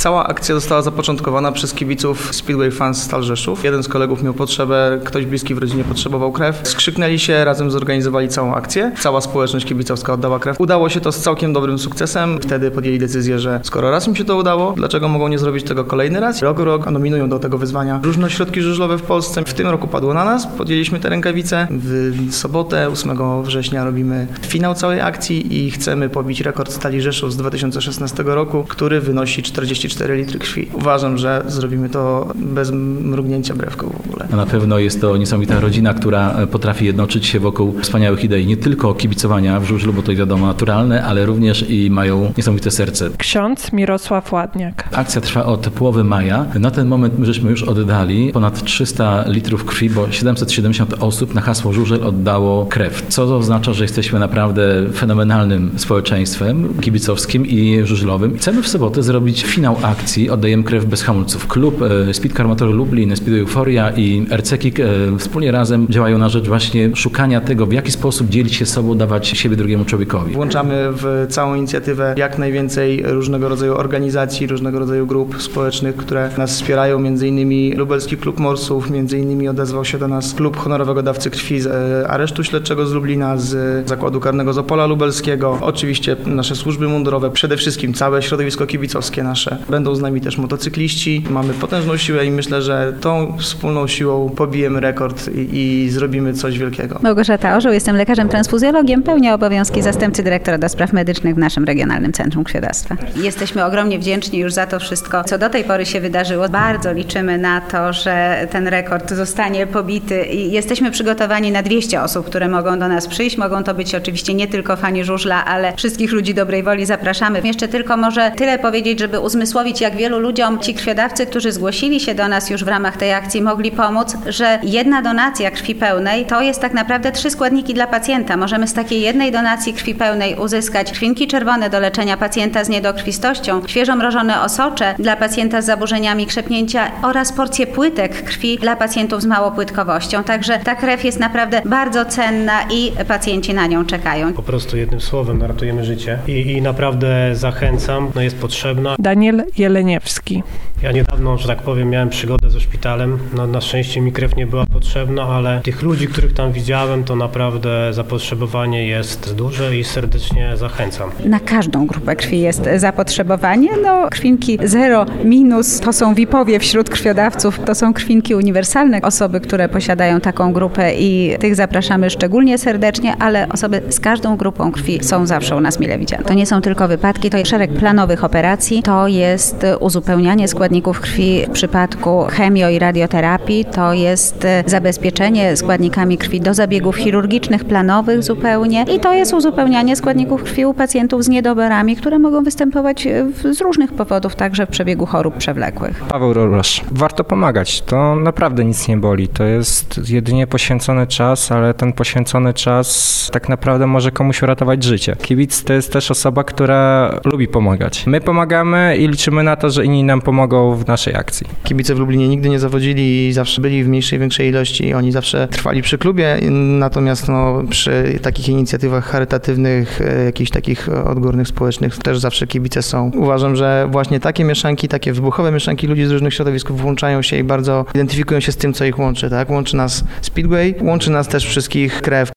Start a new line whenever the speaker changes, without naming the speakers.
Cała akcja została zapoczątkowana przez kibiców Speedway Fans Stal Rzeszów. Jeden z kolegów miał potrzebę, ktoś bliski w rodzinie potrzebował krew. Skrzyknęli się, razem zorganizowali całą akcję. Cała społeczność kibicowska oddała krew. Udało się to z całkiem dobrym sukcesem. Wtedy podjęli decyzję, że skoro raz im się to udało, dlaczego mogą nie zrobić tego kolejny raz? Rok nominują do tego wyzwania różne ośrodki żużlowe w Polsce. W tym roku padło na nas, podjęliśmy te rękawice. W sobotę, 8 września robimy finał całej akcji i chcemy pobić rekord Stali Rzeszów z 2016 roku, który wynosi 44 litry krwi. Uważam, że zrobimy to bez mrugnięcia brewką w ogóle.
A na pewno jest to niesamowita rodzina, która potrafi jednoczyć się wokół wspaniałych idei. Nie tylko kibicowania w żużlu, bo to wiadomo naturalne, ale również i mają niesamowite serce.
Ksiądz Mirosław Ładniak.
Akcja trwa od połowy maja. Na ten moment my żeśmy już oddali ponad 300 litrów krwi, bo 770 osób na hasło żużel oddało krew. Co oznacza, że jesteśmy naprawdę fenomenalnym społeczeństwem kibicowskim i żużlowym. Chcemy w sobotę zrobić finał akcji Oddajemy krew bez hamulców. Klub Speed Car Motor Lublin, Speed Euphoria i RC Kik wspólnie razem działają na rzecz właśnie szukania tego, w jaki sposób dzielić się sobą, dawać siebie drugiemu człowiekowi.
Włączamy w całą inicjatywę jak najwięcej różnego rodzaju organizacji, różnego rodzaju grup społecznych, które nas wspierają, m.in. Lubelski Klub Morsów, m.in. odezwał się do nas Klub Honorowego Dawcy Krwi z Aresztu Śledczego z Lublina, z Zakładu Karnego z Opola Lubelskiego, oczywiście nasze służby mundurowe, przede wszystkim całe środowisko kibicowskie nasze. Będą z nami też motocykliści. Mamy potężną siłę i myślę, że tą wspólną siłą pobijemy rekord i zrobimy coś wielkiego.
Małgorzata Orzeł, jestem lekarzem transfuzjologiem, pełnię obowiązki zastępcy dyrektora do spraw medycznych w naszym Regionalnym Centrum Krwiodawstwa. Jesteśmy ogromnie wdzięczni już za to wszystko, co do tej pory się wydarzyło. Bardzo liczymy na to, że ten rekord zostanie pobity i jesteśmy przygotowani na 200 osób, które mogą do nas przyjść. Mogą to być oczywiście nie tylko fani żużla, ale wszystkich ludzi dobrej woli zapraszamy. Jeszcze tylko może tyle powiedzieć, żeby uzmysłowić, jak wielu ludziom ci krwiodawcy, którzy zgłosili się do nas już w ramach tej akcji, mogli pomóc, że jedna donacja krwi pełnej to jest tak naprawdę 3 składniki dla pacjenta. Możemy z takiej jednej donacji krwi pełnej uzyskać krwinki czerwone do leczenia pacjenta z niedokrwistością, świeżo mrożone osocze dla pacjenta z zaburzeniami krzepnięcia oraz porcję płytek krwi dla pacjentów z małopłytkowością. Także ta krew jest naprawdę bardzo cenna i pacjenci na nią czekają.
Po prostu jednym słowem ratujemy życie i naprawdę zachęcam, jest potrzebna.
Daniel Jeleniewski.
Ja niedawno, że tak powiem, miałem przygodę ze szpitalem. Na szczęście mi krew nie była potrzebna, ale tych ludzi, których tam widziałem, to naprawdę zapotrzebowanie jest duże i serdecznie zachęcam.
Na każdą grupę krwi jest zapotrzebowanie. Krwinki 0- to są VIP-owie wśród krwiodawców, to są krwinki uniwersalne. Osoby, które posiadają taką grupę i tych zapraszamy szczególnie serdecznie, ale osoby z każdą grupą krwi są zawsze u nas mile widziane. To nie są tylko wypadki, to jest szereg planowych operacji, to jest uzupełnianie składników krwi w przypadku chemio- i radioterapii, to jest zabezpieczenie składnikami krwi do zabiegów chirurgicznych, planowych zupełnie i to jest uzupełnianie składników krwi u pacjentów z niedoborami, które mogą występować z różnych powodów, także w przebiegu chorób przewlekłych.
Paweł Rorosz. Warto pomagać, to naprawdę nic nie boli, to jest jedynie poświęcony czas, ale ten poświęcony czas tak naprawdę może komuś uratować życie. Kibic to jest też osoba, która lubi pomagać. My pomagamy i liczymy na to, że inni nam pomogą w naszej akcji.
Kibice w Lublinie nigdy nie zawodzili i zawsze byli w mniejszej, większej ilości. Oni zawsze trwali przy klubie, natomiast przy takich inicjatywach charytatywnych, jakichś takich odgórnych, społecznych też zawsze kibice są. Uważam, że właśnie takie mieszanki, takie wybuchowe mieszanki ludzi z różnych środowisk włączają się i bardzo identyfikują się z tym, co ich łączy. Tak? Łączy nas Speedway, łączy nas też wszystkich krew.